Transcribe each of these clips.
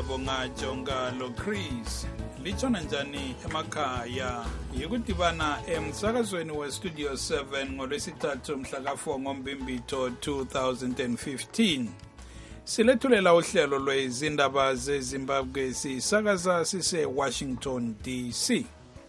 ngibonga Jonga lo Chris. Lichona njani emakhaya? Yikudibana emsakazweni we Studio 7 ngolwesithathu mhla ka4 ngoMbimbitho 2015. Silethulela uhlelo lwezindaba zeZimbabwe sisakaza sise Washington DC.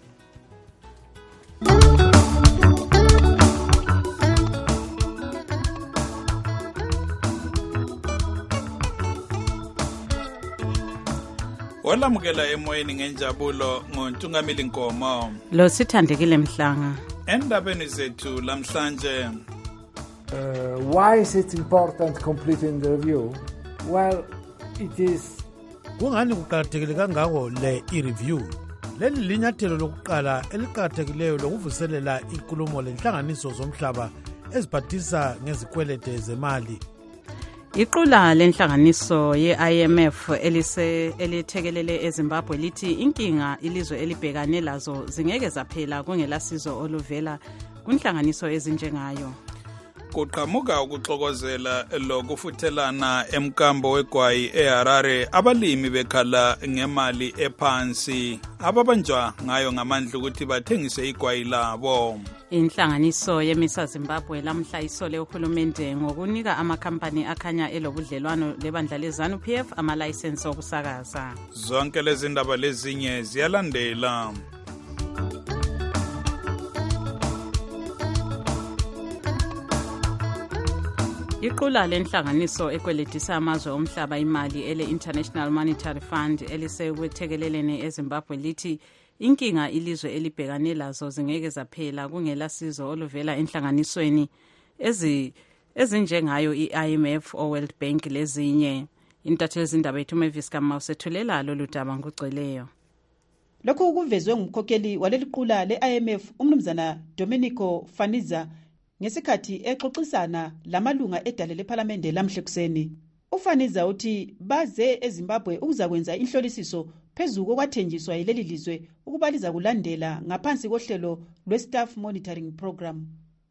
Olamukela emoyeni ngenjabulo ngoNtungamili Nkomo. Lo sithandekile Mhlanga. Endabeni zethu lamhlanje. Why is it important completing the review? Well, it is. Kungani kuqakathekile kangako le i-review? Leli linyathelo lokuqala eliqakathekileyo lokuvuselela inkulumo lenhlanganiso zomhlaba eziphathisa ngezikwelede zemali. Iqula lenhlanganiso ye-IMF elithekelele eZimbabwe lithi inkinga ilizwe elibhekane lazo zingeke zaphela kungelasizo oluvela kunhlanganiso ezinjengayo. Kuqhamuka ukuxokozela lokufuthelana emkambo wegwayi eHarare, abalimi bekhala ngemali ephansi ababanjwa ngayo ngamandla ukuthi bathengise igwayi labo. Inhlanganiso yemisa Zimbabwe lamhla isole uhulumende ngokunika amakhampani akhanya elobudlelwano lebandla leZANU-PF amalayisensi okusakaza. Zonke lezi ndaba lezinye ziyalandela. Iqula lenhlanganiso ekweletisa amazwe omhlaba imali ele-International Monetary Fund elisekuthekeleleni eZimbabwe lithi inkinga ilizwe elibhekane lazo zingeke zaphela kungelasizo oluvela enhlanganisweni ezinjengayo i-IMF o-World Bank lezinye. Intatheli zindaba yethu Mavis Kamau sethulela lolu daba ngokugcweleyo. Lokhu kuvezwe ngumkhokheli waleli qula le-IMF umnumzana Domenico Faniza ngesikhathi exoxisana lamalunga edale lePhalamende lamhle kuseni. Ufaniza uthi baze eZimbabwe ukuzakwenza inhlolisiso phezu kokwathenjiswa yileli lizwe ukuba liza kulandela ngaphansi kohlelo lwe-Staff Monitoring Program.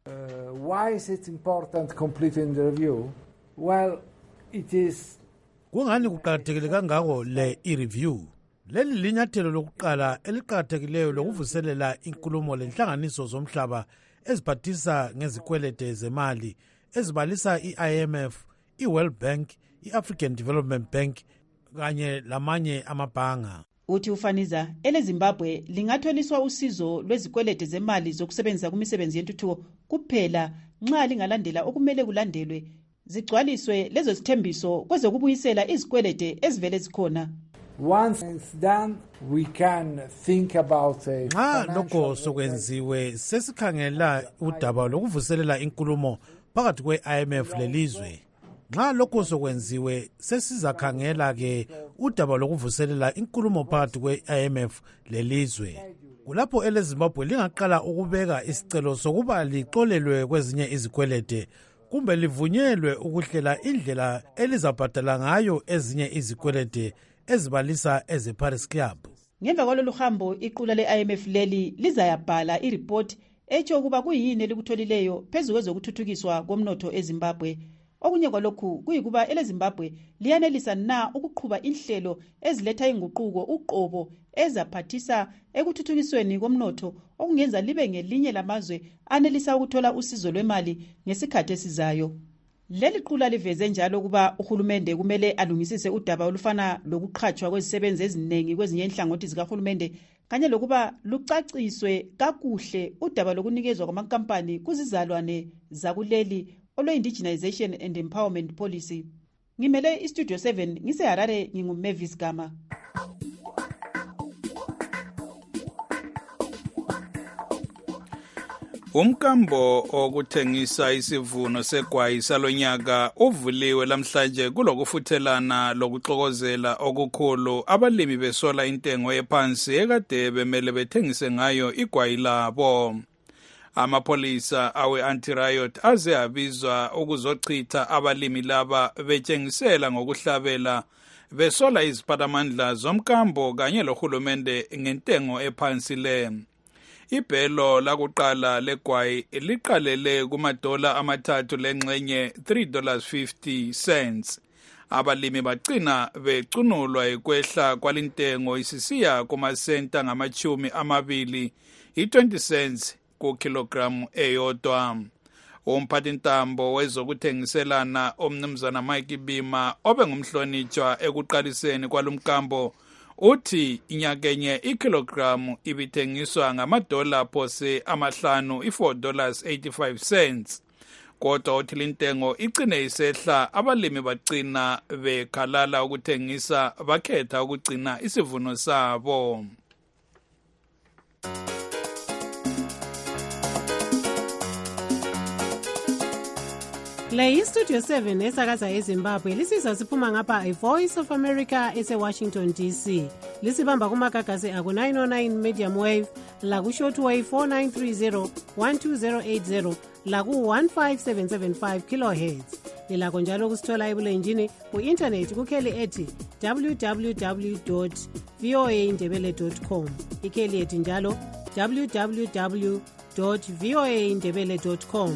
Why is it important completing the review? Well, it is. Kungani kuqakathekile kangako le i-review? Leli linyathelo lokuqala eliqakathekileyo lokuvuselela inkulumo lenhlanganiso zomhlaba eziphathisa ngezikwelede zemali ezibalisa i-IMF, i-World Bank, i-African Development Bank kanye lamanye amabhanga. Uthi ufaniza eleZimbabwe lingatholiswa usizo lwezikwelede zemali zokusebenzisa kumisebenzi yentuthuko kuphela nxa lingalandela okumele kulandelwe zigcwaliswe lezo zithembiso kwezokubuyisela izikwelede ezivele zikhona. Once it's done, we can think about lokho sokwenziwe sesikhangela udaba lokuvuselela inkulumo phakathi kwe-IMF lelizwe. Nxa lokho sokwenziwe sesizakhangela ke udaba lokuvuselela inkulumo phakathi kwe-IMF lelizwe. Kulapho eleZimbabwe lingaqala ukubeka isicelo sokuba lixolelwe kwezinye izikwelede kumbe livunyelwe ukuhlela indlela elizabhadala ngayo ezinye izikwelede ezibalisa ezeParis Club. Ngemva kwalolu hambo iqula le-IMF leli lizayabhala ireport etsho ukuba kuyini elikutholileyo phezu kwezokuthuthukiswa komnotho eZimbabwe. Okunye kwalokhu kuyikuba eleZimbabwe liyanelisa na ukuqhuba inhlelo eziletha inguquko uqobo ezaphathisa ekuthuthukisweni komnotho okungenza libe ngelinye lamazwe anelisa ukuthola usizo lwemali ngesikhathi esizayo. Leli qula liveze njalo ukuba uhulumende kumele alungisise udaba olufana lokuqhatshwa kwezisebenzi eziningi kwezinye inhlangothi zikahulumende kanye lokuba lucaciswe kakuhle udaba lokunikezwa kwamankampani kuzizalwane zakuleli olwe-Indigenization and Empowerment Policy. Ngimele iStudio 7 ngiseHarare nginguMavis Gama. Umkambo okuthengisa isivuno segwayi salonyaka uvuliwe lamhlanje kulokufuthelana lokuxokozela okukhulu abalimi besola intengo ephansi ekade bemele bethengise ngayo igwayi labo. Amapolisa awe-anti-riot aze abizwa ukuzochitha abalimi laba betshengisela ngokuhlabela besola iziphatamandla zomkambo kanye lohulumende ngentengo ephansi le. Ibhelo lakuqala legwayi liqalele kumadola amathathu lengxenye $3.50. Abalimi bagcina becunulwa ikwehla kwalintengo isisiya kumasenta ngama-20 i-20 cents ku kilogram eyodwa. Umphathintambo wezokuthengiselana omnumzana Mike Bima obengumhlonitshwa ekuqaliseni kwalomkambo uthi inyakenye ikilogram ibithengiswa ngamadola phose amahlanu $4.85. Kodwa uthi lintengo igcine isehla, abalimi bagcina bekhalala ukuthengisa, bakhetha ukugcina isivuno sabo. Le iStudio 7 esakaza eZimbabwe lisizwa siphuma ngapha iVoice of America ese-Washington DC. Lisibamba kumagagasi aku-909 medium wave, laku-shortwave 4930 12080, laku-15775 kilohertz. Lilakho njalo kusithola ebulenjini ku-internet kukheli ethi www.voaindebele.com. Ikheli ethi njalo www.voaindebele.com.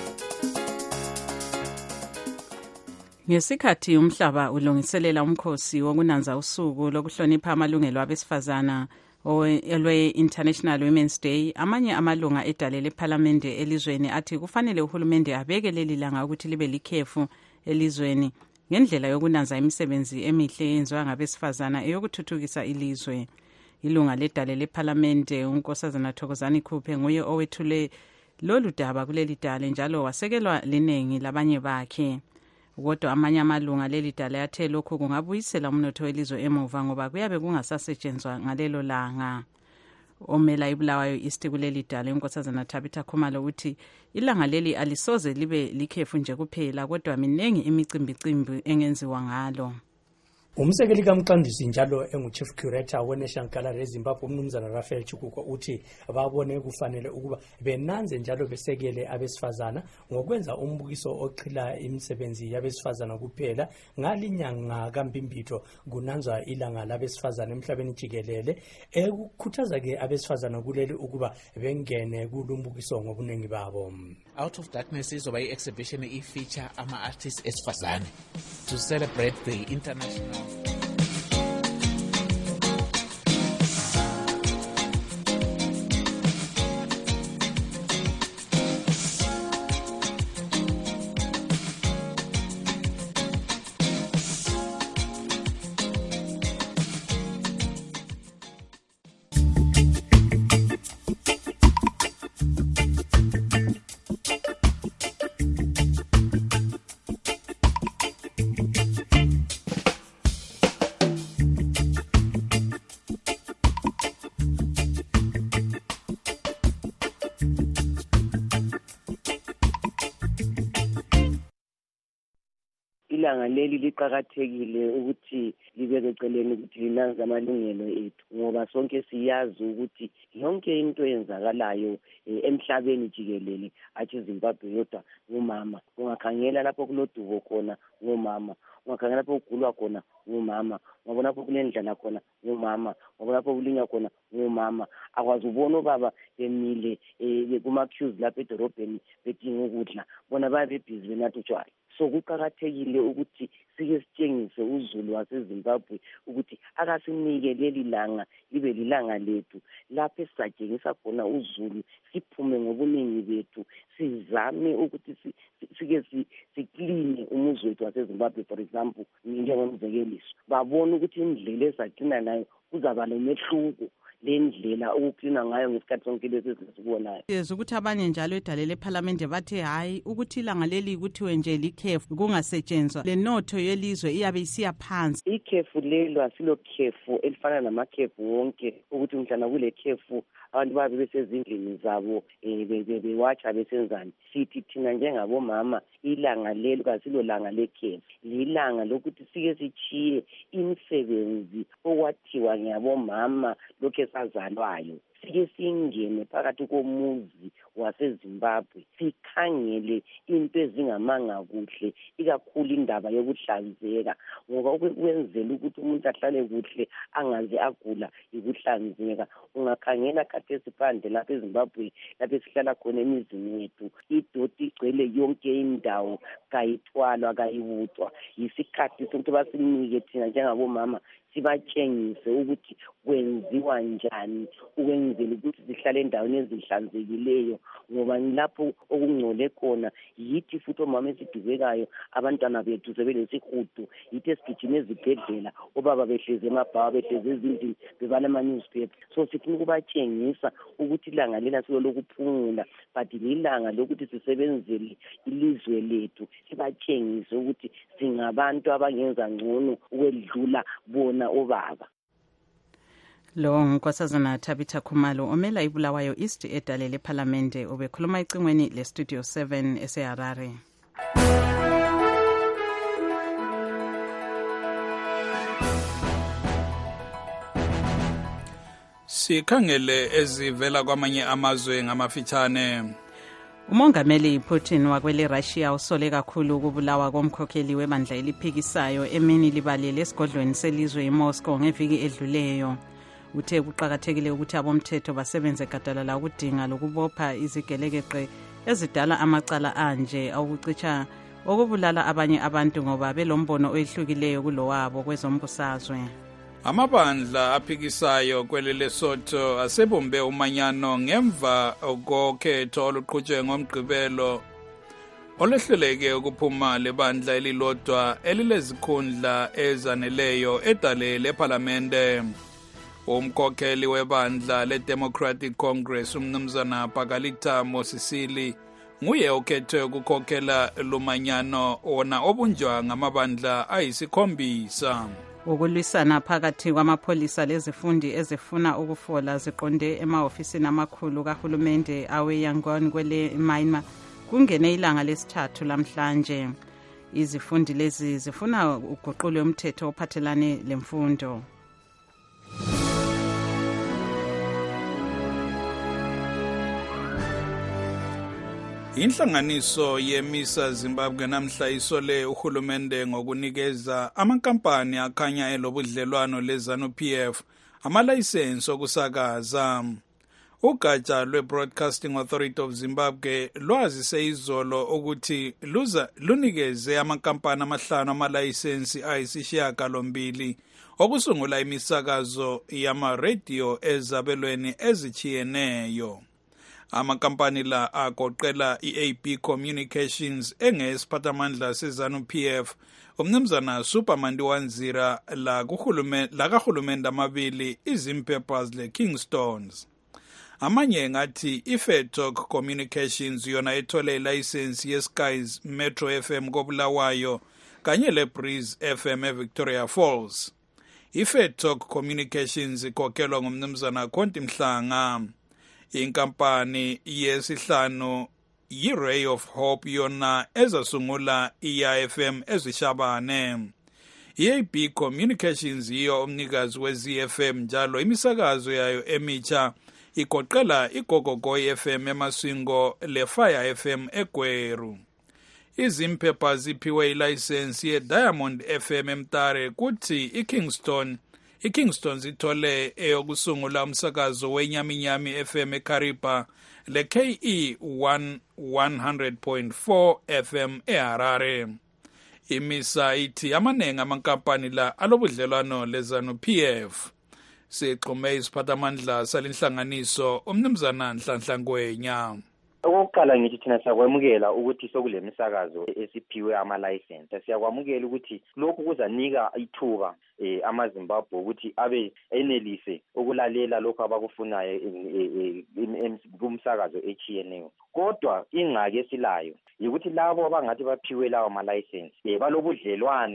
Ngesikhathi umhlaba ulungiselela umkhosi wokunanza usuku lokuhlonipha amalungelo abesifazana olwe-International Women's Day, amanye amalunga edale lephalamende elizweni athi kufanele uhulumende abeke leli langa ukuthi libe likhefu elizweni ngendlela yokunanza imisebenzi emihle eyenziwa ngabesifazana eyokuthuthukisa ilizwe. Ilunga ledale lephalamende uNkosazana Thokozani Khuphe nguye owethule lolu daba kuleli dale njalo wasekelwa linengi labanye bakhe. Kodwa amanye amalunga leli dala athe lokhu kungabuyisela umnotho welizwe emuva ngoba kuyabe kungasasetshenzwa ngalelo langa. Omela iBulawayo East kuleli dala uNkosazana Tabitha Khumalo uthi ilanga leli alisoze libe likhefu nje kuphela kodwa minengi imicimbi engenziwa ngalo. Umsekeli kaMqandisi njalo engu-Chief Curator we-National Gallery eZimbabwe umnumzana Raphael Chikuko uthi babone kufanele ukuba benanze njalo besekele abesifazana ngokwenza umbukiso oqhila imisebenzi yabesifazana kuphela. Ngalinyanga kaMbimbitho kunanzwa ilanga labesifazana emhlabeni jikelele, ekukhuthaza-ke abesifazana kuleli ukuba bengene kulumbukiso ngobunengi babo. Out of Darkness izoba i-exhibition i-feature ama-artists esifazane to celebrate the international ilanga leli liqhakathekile ukuthi libeke eceleni ukuthi linanze amalungelo ethu ngoba sonke siyazi ukuthi yonke into eyenzakalayo emhlabeni jikelele athi Zimbabwe yodwa ngumama. Ungakhangela lapho kulodubo khona ngumama, ungakhangela lapho kugulwa khona ngumama, ungabona lapho kunendlala khona ngumama, ungabona lapho kulinywa khona ngumama. Akwazi ubona ubaba bemile kuma-queues lapha edorobheni bedinga ukudla, bona bayabe busy benatha utshwala. So kuqhakathekile ukuthi sike sitshengise uZulu waseZimbabwe ukuthi akasinike leli langa libe lilanga lethu lapho esizatshengisa khona uZulu, siphume ngobuningi bethu, sizame ukuthi sike sikline umuzi wethu waseZimbabwe. For example, njengomzekeliso babona ukuthi indlela esagcina nayo kuzaba nomehluko lendlela ukuklina ngayo ngesikhathi sonke lesi sisibonayo. Yezwa ukuthi abanye njalo edale lephalamende bathe hayi ukuthi ilanga leli kuthiwe nje likhefu kungasetshenzwa, le notho yelizwe iyabe isiya phansi. Ikhefu lelo asilo khefu elifana namakhefu wonke ukuthi mhlana kule khefu abantu babe besezindlini zabo bewatsha besenzani. Sithi thina njengabomama ilanga lelo kasilo langa lekhefu, lilanga lokuthi sike sichiye imisebenzi okwathiwa ngiyabomama lokhu esazalwayo, sike singene phakathi komuzi waseZimbabwe sikhangele into ezingamanga kuhle, ikakhulu indaba yokuhlanzeka, ngoba ukwenzela ukuthi umuntu ahlale kuhle angaze agula ikuhlanzeka. Ungakhangela khathesi phandle lapha eZimbabwe lapho esihlala khona emizini yethu, idoti igcwele yonke indawo, kayithwalwa kayibuthwa. Yisikhathi sokuthi basinike thina njengabomama sibatshengise ukuthi kwenziwa njani ukwenzela ukuthi sihlale endaweni ezihlanzekileyo, ngoba lapho okungcole khona yithi futhi omama esidubekayo, abantwana bethu sebelesihudo, yithi esigijima ezibhedlela, obaba behlezi emabhawa, behlezi ezindlini bebala ama-newspaper. So sifuna ukubatshengisa ukuthi ilanga lena silo lokuphumula, but lilanga lokuthi sisebenzele ilizwe lethu, sibatshengise ukuthi singabantu abangenza ngcono ukwedlula bona obaba. Lo ngunkosazana Tabitha Khumalo omela iBulawayo East edale lePhalamende, ubekhuluma ecingweni leStudio 7 eseHarare. Sikhangele ezivela kwamanye amazwe ngamafitshane. Umongameli Putin wakwele Russia usole kakhulu ukubulawa komkhokheli webandla eliphikisayo emini libalele esigodlweni selizwe eMoscow ngeviki edluleyo. Uthe kuqakathekile ukuthi abomthetho basebenze gadalala ukudinga lokubopha izigelekeqe ezidala amacala anje awukucitsha okubulala abanye abantu ngoba belombono oyihlukileyo kulowabo kwezombusazwe. Amabandla aphikisayo kwele Lesotho asebombe umanyano ngemva kokhetho oluqhutshwe ngomgqibelo olehleleke ukuphuma lebandla elilodwa elilezikhundla ezaneleyo edale lePhalamende. Umkhokheli webandla leDemocratic Congress umnumzana Pakalita Mosisili nguye okhethwe ukukhokhela lumanyano wona obunjwa ngamabandla ayisikhombisa. Ukulwisana phakathi kwamapholisa lezifundi ezifuna ukufola ziqonde emahofisini amakhulu kahulumende aweYangon kwele Myanmar kungene ilanga lesithathu lamhlanje. Izifundi lezi zifuna uguqulo umthetho ophathelane lemfundo. Inhlanganiso yemisa Zimbabwe namhla isole uhulumende ngokunikeza amankampani akhanya elobudlelwano leZANU-PF amalayisensi okusakaza. Ugatsha lwe-Broadcasting Authority of Zimbabwe lwazise izolo ukuthi lunikeze amankampani amahlanu amalayisensi ayisishiyagalombili okusungula imisakazo yama-radio ezabelweni ezichiyeneyo. Amankampani la agoqela i-AB Communications engesiphathamandla seZANU-PF, umnumzana Supermandi Wanzira lakahulumende amabili iZimpepers leKingstons. Amanye ngathi iFedtalk Communications yona ethole ilayisensi yeSky's Metro FM koBulawayo kanye leBreeze FM eVictoria Falls. iFedtalk Communications ikhokhelwa ngumnumzana Khonti Mhlanga. Inkampani yesihlanu yi-Ray of Hope yona ezasungula i-FM ezishabane. I-AB Communications yiyo umnikazi we-ZFM njalo imisakazo yayo emitsha igoqela iGogogoy FM eMasingo leFire FM eGweru. iZimpepha ziphiwe ilayisensi ye-Diamond FM eMtare kuthi iKingstons ithole eyokusungula umsakazo weNyaminyami FM eKariba leKE 100.4 FM eHarare. Imisa ithi amanengi amankampani la alobudlelwano leZANU-PF. Sixhume isiphathamandla salinhlanganiso umnumzana Nhlanhla Ngwenya. Okokuqala ngithi thina siyakwamukela ukuthi sokule misakazo esiphiwe ama-license. Siyakwamukela ukuthi lokhu kuzanika ithuba amaZimbabwe ukuthi abe enelise ukulalela lokhu abakufunayo kumsakazo echiyeneyo. Kodwa ingxaki esilayo yikuthi labo abangathi baphiwe lawo ama-license balobudlelwano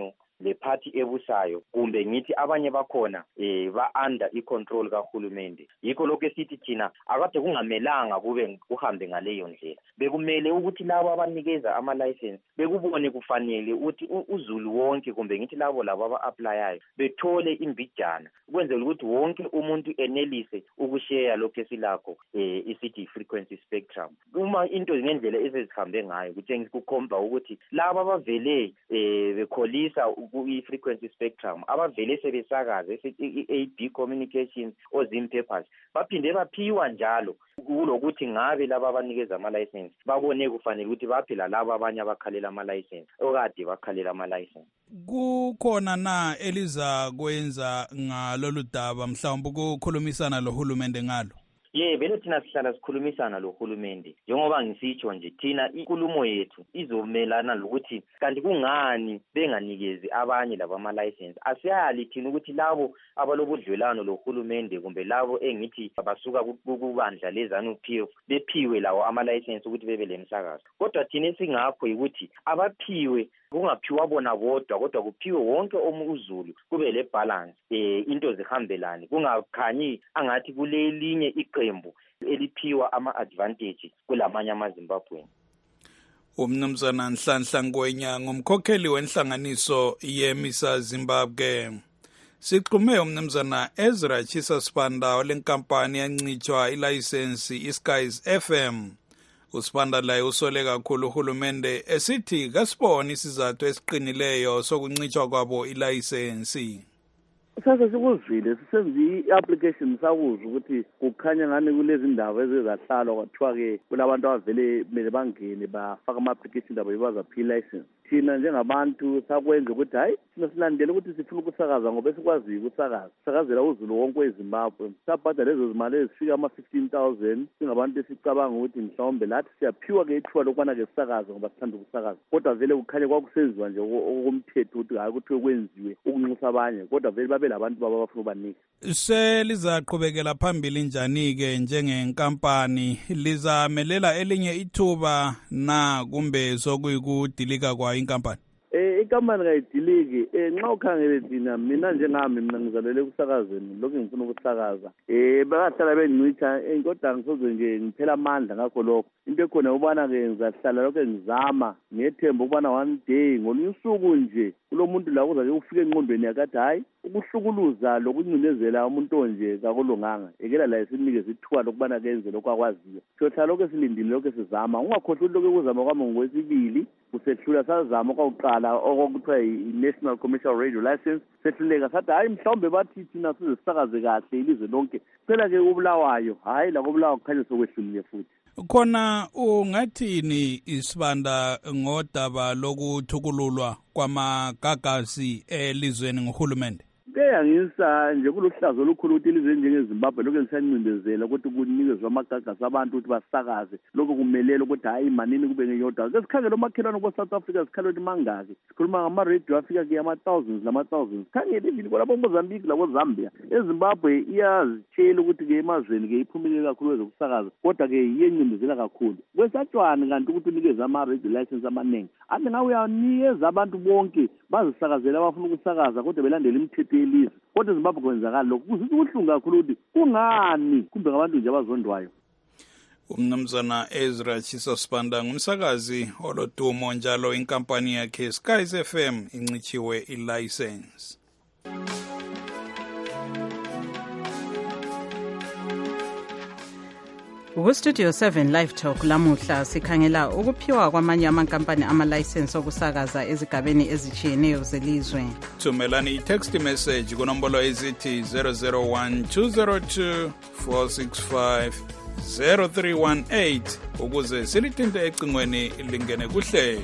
le party ebusayo kumbe ngithi abanye bakhona ba-under i-control kahulumende. Yikho lokhu esithi thina akade kungamelanga kuhambe ngaleyo ndlela. Bekumele ukuthi labo abanikeza ama-license bekubone kufanele ukuthi uzulu wonke kumbe ngithi labo aba-aplayayo bethole imbijana ukwenzela ukuthi wonke umuntu enelise ukusheya lokhu esilakho isithi i-frequency spectrum. Uma into ngendlela esezihambe ngayo kutshengisa kukhomba ukuthi laba abavele bekholisa i-frequency spectrum abavele sebesakaza i-AB communications ozim papers baphinde baphiwa njalo kulokuthi ngabe laba abanikeza ama-license babone kufanele ukuthi baphela laba abanye abakhalela ama-license okade bakhalela ama-license. Kukhona na eliza kwenza ngalolu daba mhlawumbe ukukhulumisana lohulumende ngalo? Vele thina sihlala sikhulumisana lohulumende njengoba ngisitsho nje thina inkulumo yethu izomelana lokuthi kanti kungani benganikezi abanye laba ama-license. Asiyali thina ukuthi labo abalobudlelwano lohulumende kumbe labo engithi basuka kubandla leZANU-PF bephiwe lawo ama-license ukuthi bebe lemsakazo. Kodwa thina esingakho ukuthi abaphiwe kungaphiwa bona bodwa kodwa kuphiwe wonke umuzulu kube le balance into zihambelane kungakhanyi angathi kulelinye iqembu eliphiwa ama-advantage kulamanye amaZimbabwe. Umnumzana Nhlanhla Ngwenya ngumkhokheli wenhlanganiso yeMISA Zimbabwe. Sixhume umnumzana Ezra Chisa Sibanda olenkampani yancitshwa ilayisensi iSkies FM. Usibanda laye usole kakhulu uhulumende esithi kasibone isizathu esiqinileyo sokuncitshwa kwabo ilayisensi. Sasa sikuzile sisenze i-application sakuzwa ukuthi kukhanya ngani kulezi ndawo ezizahlalwa kwathiwa-ke kulabantu abavele kumele bangene bafaka ama-application abo bazaphi i-license. Thina njengabantu sakwenza ukuthi hayi thina silandele ukuthi sifuna ukusakaza ngoba esikwaziyo ukusakaza sakazela uzulu wonke weZimbabwe sabhadala lezo zimali ezifika ama-15,000 singabantu esicabanga ukuthi mhlawumbe lathi siyaphiwa-ke ithuba lokubana-ke sisakaze ngoba sithanda ukusakaza kodwa vele kukhanya kwakusenziwa nje okomthetho ukuthi hayi kuthiwe kwenziwe ukunxusa abanye kodwa vele babe labantu baba bafuna ubanika. Selizaqhubekela phambili njani-ke njengenkampani lizamelela elinye ithuba na kumbe sokuyikudilika kwa inkampani? Inkampani kayidiliki nxa ukhangele thina mina njengami mina ngizalele ekusakazeni lokhu ngifuna ukusakaza bakahlala bencitha kodwa ngisoze nje ngiphela amandla ngakho lokho into ekhona ubana-ke ngizahlala lokho ngizama ngethemba ukubana one day ngolunye usuku nje kulo muntu la kuza-ke ufike engqondweni yakathi hhayi ukuhlukuluza lokuncindezela umuntu onje kakulunganga ekela la sinikeze ithuba lokubana kenze lokhu akwaziyo siyohlala lokhu esilindile lokhu esizama ungakhohlwa ukuthi lokhu ekuzama kwami ngokwesibili kusehlula sazama okwakuqala okuthiwa i-National Commercial Radio License sehluleka sathi hayi mhlawumbe bathi thina size sisakaze kahle ilizwe lonke sicela-ke ubulawayo hhayi la kobulawayo kukhanye sokwehlulile futhi. Khona ungathini Sibanda ngodaba lokuthukululwa kwamagagasi elizweni nguhulumende? Ngiyangisa nje kuluhlazo olukhulu ukuthi ilizwe njengeZimbabwe lokho lisancindezela ukuthi kunikezwe amagagasi abantu ukuthi basakaze lokho kumelela ukuthi hayi manini kube ngeyodwa ke sikhangele umakhelwane kwa-South Africa sikhangele ukuthi mangaki sikhuluma ngama-radio afika-ke ama-thousands nama-thousands sikhangele even kwalapho Mozambique lako-Zambia eZimbabwe iyazitshela ukuthi-ke emazweni-ke iphumelele kakhulu kwezokusakaza kodwa-ke iyencindezela kakhulu kwesatshwane kanti ukuthi unikeze ama-radio license amaningi ade ngawe uyanikeza abantu bonke bazisakazela abafuna ukusakaza kodwa belandela imithetho yelizwe kodwa eZimbabwe kwenzakala lokhu kuzizwe ubuhlungu kakhulu ukuthi kungani kumbe ngabantu nje abazondwayo. Umnumzana Ezra Chisa Sibanda ngumsakazi olodumo njalo inkampani yakhe Skies FM incitshiwe ilicense. Studio 7 Live Talk lamuhla sikhangela ukuphiwa kwamanye amankampani ama-license okusakaza ezigabeni ezitshiyeneyo zelizwe. Thumelani i-text message kunombolo ezithi 001 202 465 0318 ukuze silithinte ecingweni lingene kuhlelo.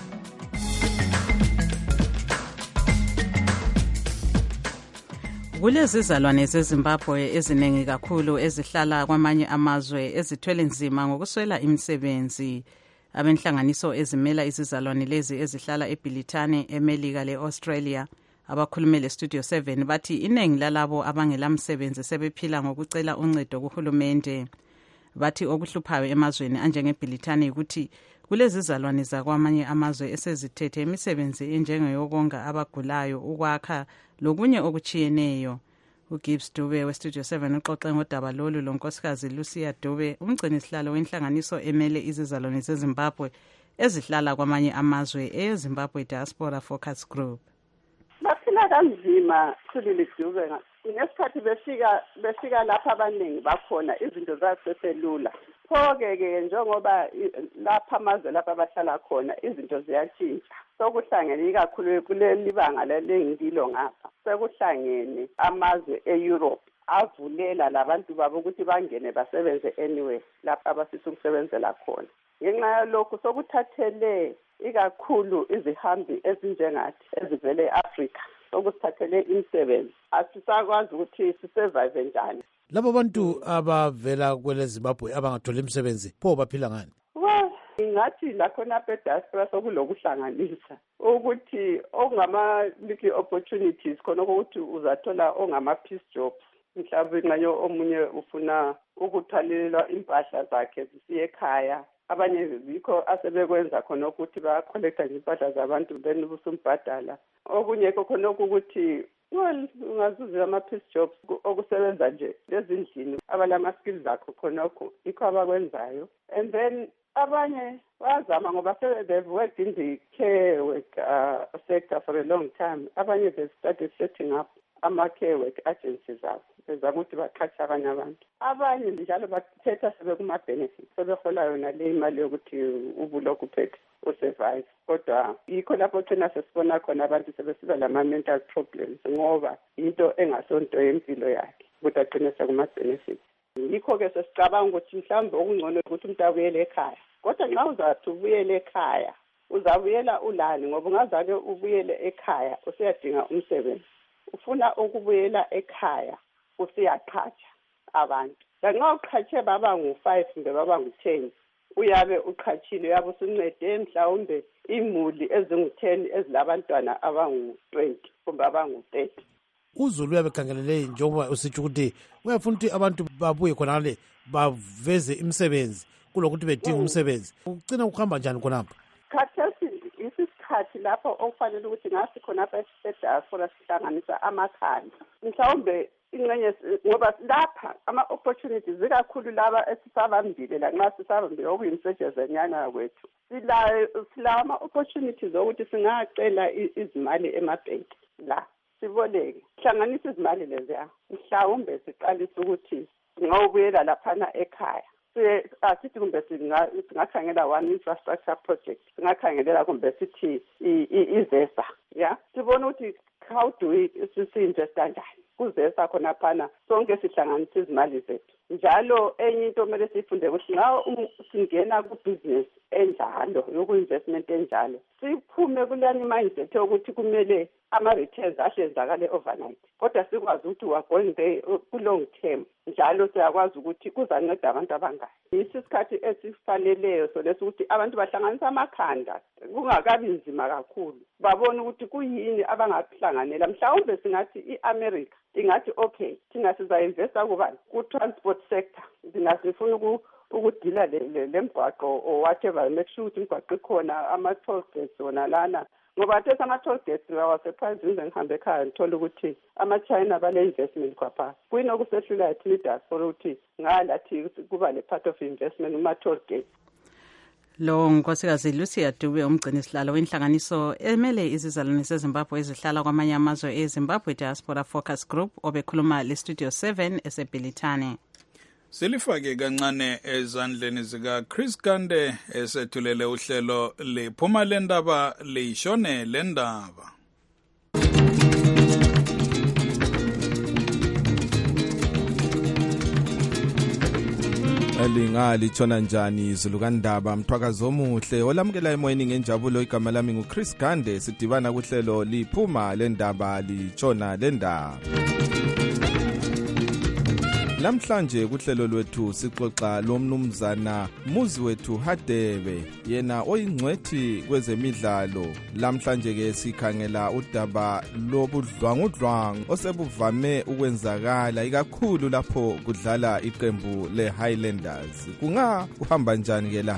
Kulezizalwane zeZimbabwe eziningi kakhulu ezihlala kwamanye amazwe ezithwele nzima ngokuswela imisebenzi. Abenhlanganiso ezimela izizalwane lezi ezihlala eBrithani, eMelika le-Australia abakhulumele Studio 7 bathi iningi lalabo abangelamsebenzi sebephila ngokucela uncedo kuhulumende. bathi okuhluphayo emazweni anjengeBritani ukuthi kulezi zalwane zakwamanye amazwe esezithethe imisebenzi enjengeyokonga abagulayo, ukwakha lokunye okuchiyeneyo. uGibbs Dube weStudio 7 uxoxe ngodaba lolu lonkosikazi Lucia Dube, umgcinisihlalo wenhlanganiso emele izizalwane zeZimbabwe ezihlala kwamanye amazwe eZimbabwe Diaspora Focus Group. Baphila kanzima Khulile Dube, ngesikhathi befika lapha abaningi bakhona izinto zaseselula. Pho-ke njengoba lapha amazwe lapha abahlala khona izinto ziyatshintsha. Sokuhlangene ikakhulu kuleli banga lengilo ngapha. Sekuhlangene amazwe eEurope avulela labantu babo ukuthi bangene basebenze anywhere lapha abafisa ukusebenzela khona. Ngenxa yalokho sokuthathele ikakhulu izihambi ezinjengathi ezivele eAfrica sokusithathele imisebenzi. Asisakwazi ukuthi sisurvive njani. Labo bantu abavela kwele Zimbabwe abangatholi imisebenzi pho baphila ngani? Ngathi lakhona diaspora sokulokuhlanganisa ukuthi okungama-little opportunities khona ukuthi uzathola ongama-peace jobs. Mhlawumbe nxanye omunye ufuna ukuthalelwa impahla zakhe zisiye ekhaya. Abanye yikho asebekwenza khona ukuthi bacollecta nje impahla zabantu then busumbhadala. Okunye khona ukuthi ungazuza ama-peace jobs okusebenza nje lezindlini abalama-skills akho khonokho yikho abakwenzayo. And then abanye bazama ngoba they've worked in the care work sector for a long time. Abanye they've started setting up ama-care work agencies abo bezama ukuthi baqhatshe abanye abantu. Abanye njalo bathetha sebekuma-benefits sebehola yona le imali yokuthi ubulokhu uphethe usurvive. Kodwa yikho lapho thina sesibona khona abantu sebesiba lama-mental problems ngoba into engasonto yempilo yakhe ukuthi agcine sekuma-benefits. Yikho-ke sesicabanga ukuthi mhlawumbe okungcono ukuthi umuntu abuyele ekhaya. Kodwa nxa uzathi ubuyele ekhaya uzabuyela ulani ngoba ungazake ubuyele ekhaya usiyadinga umsebenzi. Ufuna ukubuyela ekhaya usiyaqhatsha abantu. Nxa uqhatshe baba ngu-5 kumbe baba ngu-10 uyabe uqhatshile uyabe usuncede mhlawumbe imuli ezingu-10 ezilabantwana abangu-20 kumbe abangu-30. uZulu uyabekhangelele njengoba usitsho ukuthi uyafuna ukuthi abantu babuye khonale baveze imisebenzi kulokuthi bedinga umsebenzi. Ugcina ukuhamba njani khonapha? Khathesi isikhathi lapho okufanele ukuthi ngasi khonapha eDiaspora sihlanganisa amakhanda. Mhlawumbe ingxenye ngoba lapha ama-opportunities zikakhulu laba esisabambile lanxa sisabambile okuyimsejezenyana kwethu. Sila ama-opportunities okuthi singacela izimali emabhenki la. Siboleke hlanganisa izimali leziya mhlawumbe siqalisa ukuthi ngawubuyela laphana ekhaya asithi kumbe singakhangela one infrastructure project singakhangelela kumbe sithi izesa ya sibona ukuthi how do we si-investa njani kuzesa khona phana sonke sihlanganisa izimali zethu. Njalo enye into kumele siyifunde ukuthi ngawo singena ku-business enjalo yoku-investment enjalo siphume kulani mindset yokuthi kumele ama-returns ahlenzakale overnight kodwa sikwazi ukuthi we are going there ku-long term njalo siyakwazi ukuthi kuzanceda abantu abangaki. Yisi isikhathi esifaneleyo so leso ukuthi abantu bahlanganisa amakhanda kungakabi nzima kakhulu babona ukuthi kuyini abangakuhlanganela. Mhlawumbe singathi i-America ingathi okay thina siza-investa kubani ku-transport sector thina sifuna ukudila lemgwaqo or whatever make sure ukuthi imgwaqo ikhona ama-toll gates wona lana ngoba thesa ama-toll gates ngawasurprise nje ngihambe ekhaya ngithola ukuthi ama-China bale-investment khwapha kuyini okusehlulayo thina idiaspora ukuthi ngalathi kuba le-part of investment kuma-toll gates. Lo nkosikazi Lucia Dube umgcinisihlalo wenhlanganiso emele izizalwane zeZimbabwe ezihlala kwamanye amazwe eZimbabwe Diaspora Focus Group obekhuluma leStudio 7 eseBilitane. Silifake kancane ezandleni zika Chris Kande esethulele uhlelo liphuma lendaba lishone lendaba. Lingalitshona njani izulu kandaba mthwakazi omuhle olamukela emoyeni ngenjabulo. Igama lami nguChris Kande sidibana kuhlelo liphuma lendaba litshona lendaba. Namhlanje kuhlelo lwethu sixoxa lomnumzana Muziwethu Hadebe, yena oyingcwethi kwezemidlalo. Namhlanje ke sikhangela udaba lobudlwangudlwangu osebuvame ukwenzakala ikakhulu lapho kudlala iqembu leHighlanders. Kunga uhamba njani ke la?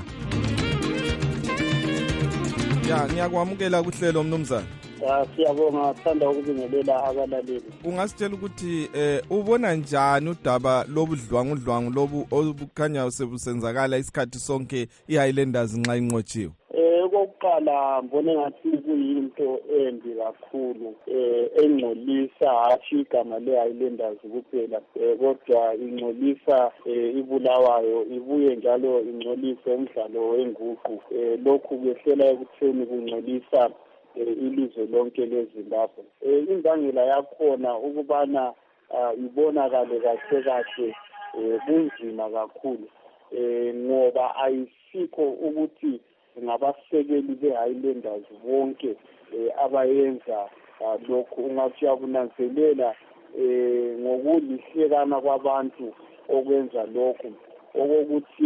Ya, ngiyakwamukela kuhlelo mnumzana. Siyabonga, sithanda ukubingelela abalaleli. Ungasitshela ukuthi ubona njani udaba lobudlwangudlwangu lobu obukhanya sebusenzakala isikhathi sonke iHighlanders nxa inqotshiwe? Okokuqala ngibona ngathi kuyinto embi kakhulu engcolisa hashi igama leHighlanders kuphela kodwa ingcolisa ibulawayo, ibuye njalo ingcolise umdlalo wenguqu. Lokhu kwehlela ekutheni kungcolisa ilizwe lonke leZimbabwe. Imbangela yakhona ukubana ibonakale kahle kunzima kakhulu ngoba ayisikho ukuthi ngabasekeli beHighlanders bonke abayenza lokhu. Ungathi uyakunanzelela ngokulihlekana kwabantu okwenza lokhu, okokuthi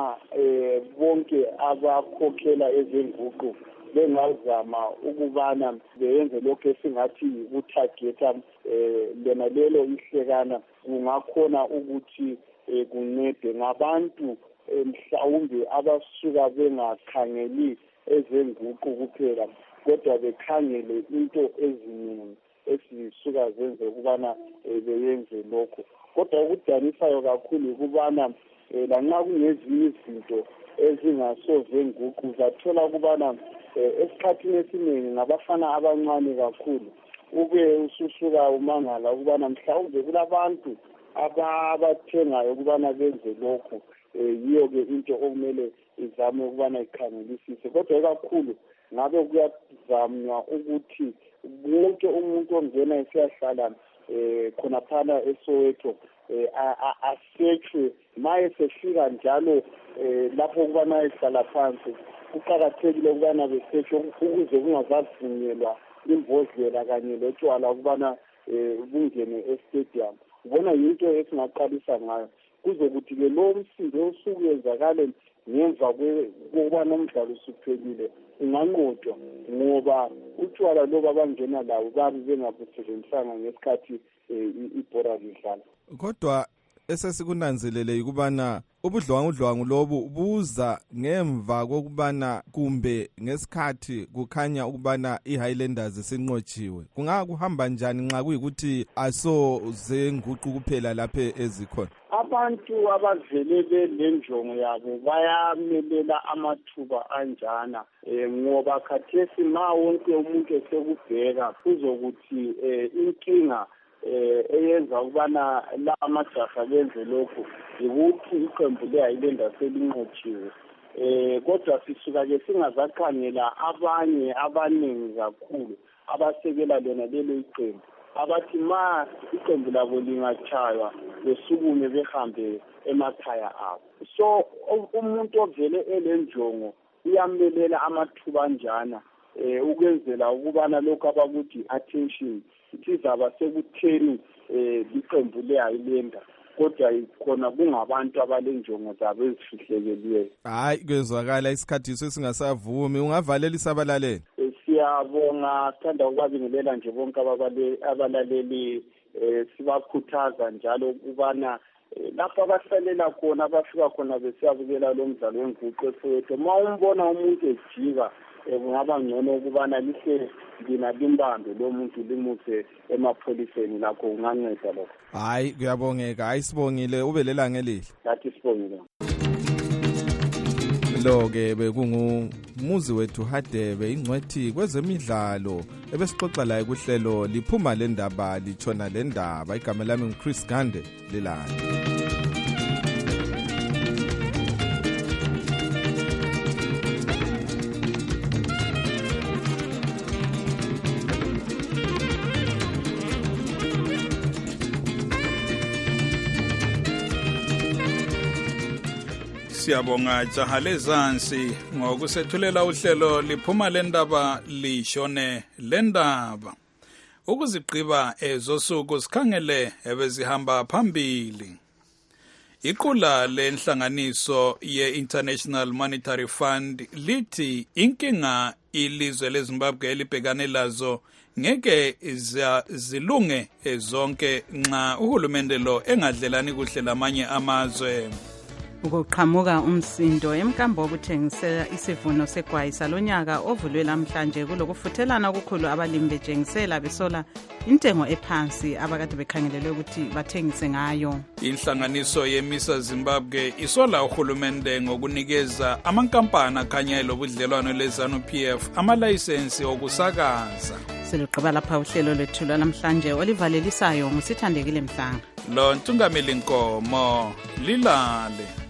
bonke abakhokhela ezenguqu bengazama ukubana beyenze lokho esingathi ukutargeta lena lelo ihlekana, kungakhona ukuthi kuncede ngabantu mhlawumbe abasuka bengakhangeli ezenguqu kuphela kodwa bekhangele into eziningi esisuka zenze ukubana beyenze lokho. Kodwa ukudanisayo kakhulu ukubana lanxa kungezinye izinto ezingasozenguqu uzathola ukubana esikhathini esiningi ngabafana abancane kakhulu. Ube ususuka umangala ukubana mhlawumbe kulabantu abathengayo ukubana benze lokhu. Yiyo ke into okumele izame ukubana ikhangelisise. Kodwa kakhulu ngabe kuyazamwa ukuthi wonke umuntu ongena esiyahlala khonaphana eSoweto asethwe maye sefika njalo lapho ukubana ehlala phansi. Kuqakathekile ukubana besethwe ukuze kungazavunyelwa imbodlela kanye lotshwala ukubana bungene estadium. Ubona yinto esingaqalisa ngayo kuzokuthi ke lo msindo osukuyenzakale ngemva kokubana umdlalo usuphelile unganqotshwa ngoba utshwala loba abangena lawo babe bengabusebenzisanga ngesikhathi ibhora lidlala. Kodwa esesikunanzelele ukubana ubudlwangudlwangu lobu buza ngemva kokubana kumbe ngesikhathi kukhanya ukubana iHighlanders sinqotshiwe. Kungakuhamba njani nxa kuyikuthi asozenguqu kuphela lapha ezikhona? Abantu abavele belenjongo yabo bayamelela amathuba anjana ngoba khathesi ma wonke umuntu esekubheka kuzokuthi inkinga eyenza ukubana la amajaha benze lokhu ukuthi iqembu leHighlanders selinqotshiwe. Kodwa sisuka ke singazakhangela abanye abaningi kakhulu abasekela lona lelo iqembu abathi ma iqembu labo lingatshaywa besukume behambe emakhaya abo. So umuntu ovele elenjongo uyamelela amathuba anjana ukwenzela ukubana lokho abakuthi attention sizaba sekutheni iqembu leHighlanders kodwa khona kungabantu abalenjongo zabo ezifihlekeliweyo. Hayi, kwezwakala isikhathi sesingasavumi. Ungavalela isabalaleli? Siyabonga, sithanda ukubabingelela nje bonke abalaleli sibakhuthaza njalo ukubana lapho abahlalela khona abafika khona besiyabukela lo mdlalo wenguqu eSoweto. Ma umbona umuntu ejika kungaba ngcono ukubana lihle lina limbambe lo muntu limuse emapholiseni lakho kunganceda lokho. Hayi, kuyabongeka. Hayi, sibongile, ubelela ngelihle. Lathi sibongile. Lo-ke bekunguMuziwethu Hadebe, ingcwethi kwezemidlalo ebesixoxa laye kuhlelo liphuma le ndaba litshona le ndaba. Igama lami nguChris Gande, lelani. Siyabonga jaha lezansi ngokusethulela uhlelo liphuma lendaba lishone lendaba. Ukuzigqiba ezosuku sikhangele ebezihamba phambili. Iqula lenhlanganiso ye-International Monetary Fund lithi inkinga ilizwe leZimbabwe elibhekane lazo ngeke zilunge zonke nxa uhulumende lo engadlelani kuhle lamanye amazwe. Ukuqhamuka umsindo emkambo okuthengisela isivuno segwayi salonyaka ovulwe namhlanje kulokufuthelana okukhulu abalimi betshengisela besola intengo ephansi abakade bekhangelelwe ukuthi bathengise ngayo. Inhlanganiso yeMISA Zimbabwe isola uhulumende ngokunikeza amankampani akhanya lobudlelwano leZANU-PF amalayisensi okusakaza. Siluqaba lapha uhlelo lwethu namhlanje olivalelisayo ngusithandekile Mhlanga. Lo Ntungameli Nkomo lilale.